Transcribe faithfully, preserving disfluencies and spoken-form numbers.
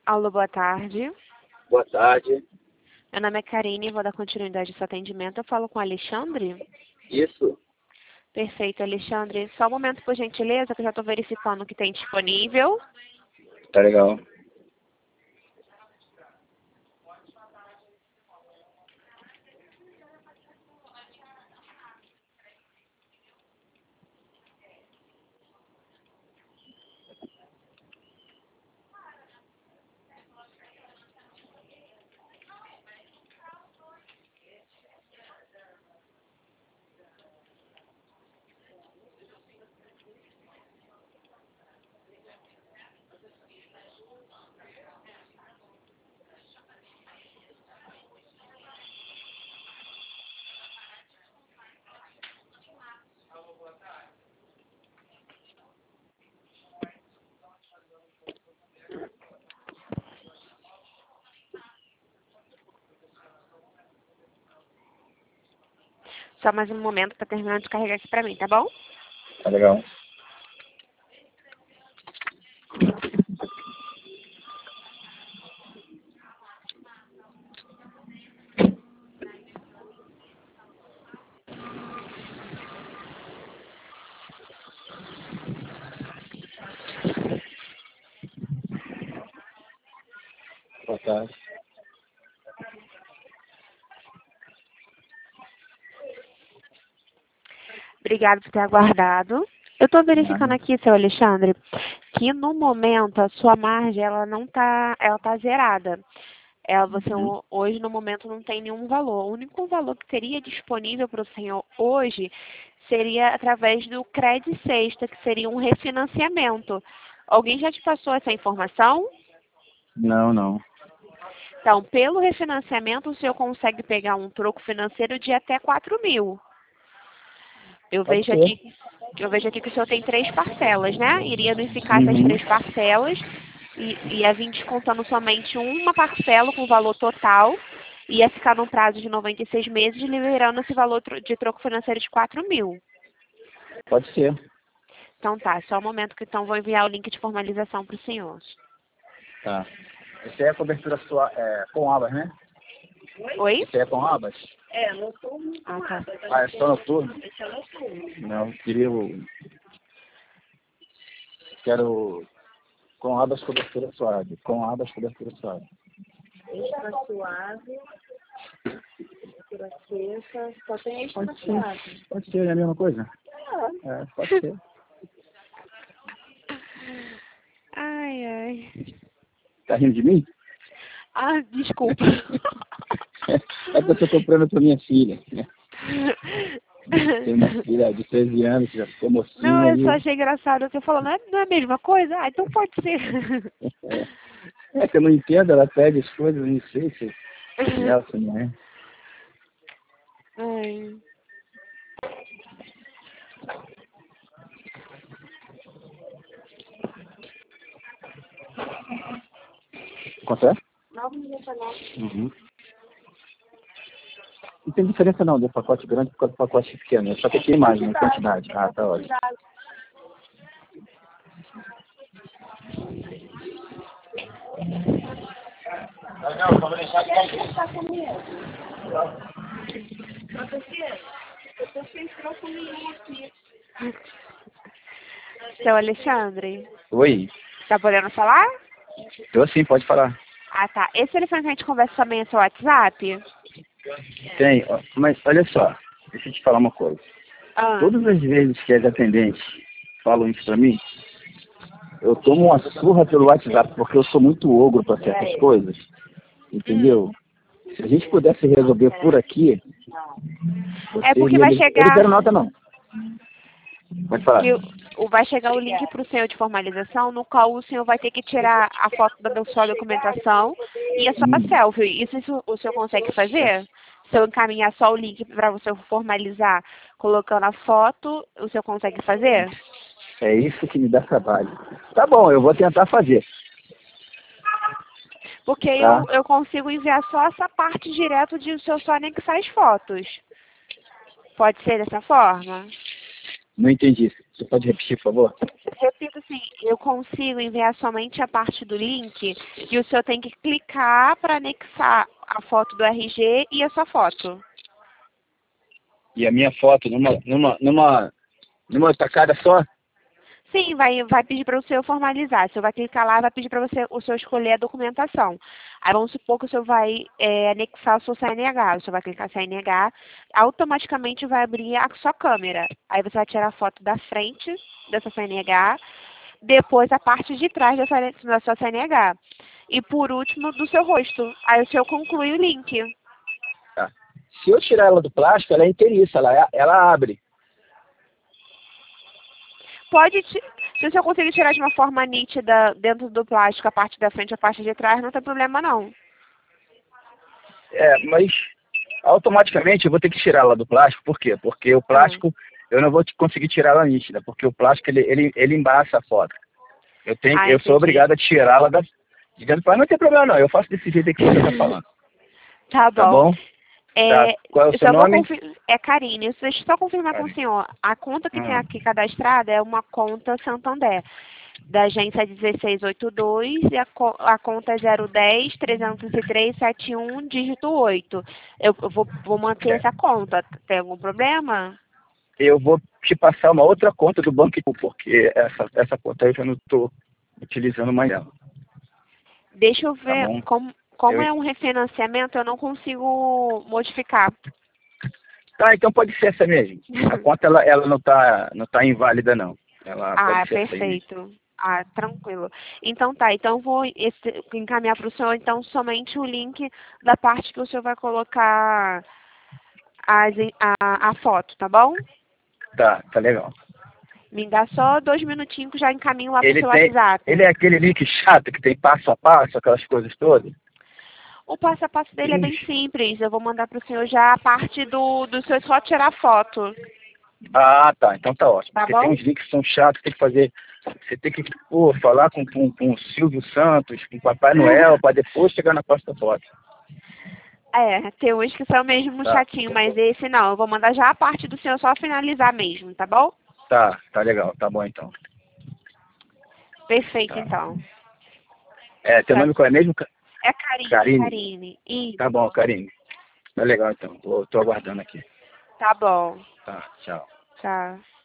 Alô, boa tarde. Boa tarde. Meu nome é Karine, vou dar continuidade a esse atendimento. Eu falo com o Alexandre? Isso. Perfeito, Alexandre. Só um momento, por gentileza, que eu já estou verificando o que tem disponível. Tá legal. Só mais um momento para terminar de carregar aqui para mim, tá bom? Tá legal. Boa tarde. Obrigado por ter aguardado. Eu estou verificando aqui, seu Alexandre, que no momento a sua margem ela não tá, ela tá zerada. Ela, você Uhum. hoje no momento não tem nenhum valor. O único valor que teria disponível para o senhor hoje seria através do Cred Sexta, que seria um refinanciamento. Alguém já te passou essa informação? Não, não. Então, pelo refinanciamento, o senhor consegue pegar um troco financeiro de até quatro mil. Eu Pode vejo ser. aqui, eu vejo aqui que o senhor tem três parcelas, né? Iria unificar essas Uhum. três parcelas e ia vir descontando somente uma parcela com o valor total. Ia ficar num prazo de noventa e seis meses, liberando esse valor tro- de troco financeiro de quatro mil. Pode ser. Então tá, só um momento que então vou enviar o link de formalização para o senhor. Tá. Isso aí é cobertura sua, é, com abas, né? Oi? Isso aí é com abas? Ah, tá. Ah, é só noturno? Não, eu queria o... Quero com abas cobertura suave. Com abas cobertura suave. Extra suave, extra seca, só tem extra Pode ser. suave. Pode ser, é a mesma coisa? É, pode ser. Ai, ai. Tá rindo de mim? Ah, desculpa. É que eu tô comprando pra minha filha. Tem uma filha de treze anos, já ficou Não, mocinha eu só ali. achei engraçado. Você falou, não é, não é a mesma coisa? Ah, então pode ser. É, é que eu não entendo, ela pede as coisas, não sei se se é ou se não é. Ai. Quanto é? nove e noventa e nove. Uhum. Não tem diferença não, do pacote grande para o pacote pequeno. Só que aqui tem mais, né? Quantidade. Ah, tá ótimo. Não, vamos deixar aqui. Tá comigo? Professor, eu tô sem troco nenhum aqui. Seu Alexandre, Oi. tá podendo falar? Tô sim, pode falar. Ah, tá. Esse telefone que a gente conversa também é seu WhatsApp? Tem, ó, mas olha só, deixa eu te falar uma coisa. Ah, Todas as vezes que as atendentes falam isso pra mim, eu tomo uma surra pelo WhatsApp, porque eu sou muito ogro para certas coisas, entendeu? hum. Se a gente pudesse resolver por aqui, É você porque iria... vai me- Eu não chegar quero nota, não. Pode falar. que o, o- vai chegar o link para o senhor de formalização, no qual o senhor vai ter que tirar a foto da sua documentação e a sua Hum, selfie. Isso, isso o senhor consegue fazer? Se eu encaminhar só o link para você formalizar, colocando a foto, o senhor consegue fazer? é isso que me dá trabalho. Tá bom, eu vou tentar fazer, Porque tá? eu, eu consigo enviar só essa parte direto de o seu só nem que faz fotos. Pode ser dessa forma? Não entendi. Você pode repetir, por favor? Repito assim, eu consigo enviar somente a parte do link e o senhor tem que clicar para anexar a foto do R G e a sua foto. E a minha foto numa, numa, numa, numa tacada só? Sim, vai, vai pedir para o senhor formalizar. O senhor vai clicar lá, vai pedir para você, o senhor escolher a documentação. Aí vamos supor que o senhor vai é, anexar o seu C N H. O senhor vai clicar C N H, automaticamente vai abrir a sua câmera. Aí você vai tirar a foto da frente dessa C N H, depois a parte de trás dessa, da sua C N H. E por último, do seu rosto. Aí o senhor conclui o link. Tá. Se eu tirar ela do plástico, ela é inteiriça, ela, ela abre. Pode, se o senhor conseguir tirar de uma forma nítida dentro do plástico, a parte da frente e a parte de trás, não tem problema não. É, mas automaticamente eu vou ter que tirar ela do plástico, por quê? Porque o plástico, ah. eu não vou conseguir tirar ela nítida, porque o plástico ele, ele, ele embaça a foto. Eu, tenho, ah, eu sou obrigado a tirá-la da... Mas não tem problema não, eu faço desse jeito aqui que você está falando. Tá bom. Tá bom? É, tá. Qual é o seu nome? É Karine. Deixa eu só confirmar Karine. com o senhor. A conta que hum. tem aqui cadastrada é uma conta Santander, da agência dezesseis oitenta e dois, e a, co a conta é zero dez, trezentos e três, setenta e um, dígito oito. Eu, eu vou, vou manter É. essa conta. Tem algum problema? Eu vou te passar uma outra conta do banco, porque essa, essa conta aí eu já não estou utilizando mais ela. Deixa eu ver, Tá bom? como, como eu... é um refinanciamento, eu não consigo modificar. Tá, então pode ser essa mesmo. A conta ela, ela não está não tá inválida, não. Ela Ah, pode ser perfeito. Ah, tranquilo. Então tá, então eu vou esse, encaminhar para o senhor então somente o link da parte que o senhor vai colocar as, a, a foto, tá bom? Tá, tá legal. Me dá só dois minutinhos que já encaminho lá para o seu tem, WhatsApp. Ele é aquele link chato que tem passo a passo, aquelas coisas todas? O passo a passo dele é bem simples. Eu vou mandar para o senhor já a parte do, do senhor só tirar foto. Ah, tá. Então tá ótimo. Tá Porque bom? tem uns links que são chatos, tem que fazer... Você tem que pô, falar com, com, com o Silvio Santos, com o Papai Noel, para depois chegar na pasta foto. É, tem uns que são mesmo Tá. chatinho, mas esse não. Eu vou mandar já a parte do senhor só finalizar mesmo, tá bom? Tá, tá legal. Tá bom então. Perfeito, Tá. então. É, teu Tá. nome qual é mesmo? É Karine. Karine. Karine. Isso. Tá bom, Karine. Tá legal então. Tô, tô aguardando aqui. Tá bom. Tá, tchau. Tchau.